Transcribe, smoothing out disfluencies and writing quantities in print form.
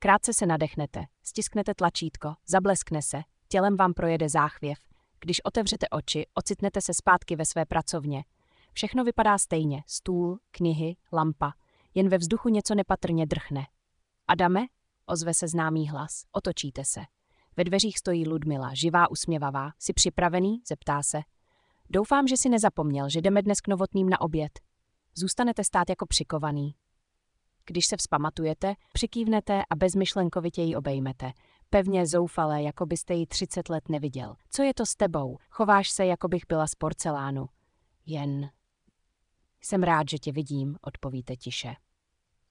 Krátce se nadechnete, stisknete tlačítko, zableskne se, tělem vám projede záchvěv. Když otevřete oči, ocitnete se zpátky ve své pracovně. Všechno vypadá stejně, stůl, knihy, lampa. Jen ve vzduchu něco nepatrně drchne. Adame? Ozve se známý hlas. Otočíte se. Ve dveřích stojí Ludmila, živá, usměvavá. Jsi připravený? Zeptá se. Doufám, že si nezapomněl, že jdeme dnes k Novotným na oběd. Zůstanete stát jako přikovaný. Když se vzpamatujete, přikývnete a bezmyšlenkovitě ji obejmete. Pevně zoufale, jako byste ji 30 let neviděl. Co je to s tebou? Chováš se, jako bych byla z porcelánu. Jen. Jsem rád, že tě vidím, odpovíte tiše.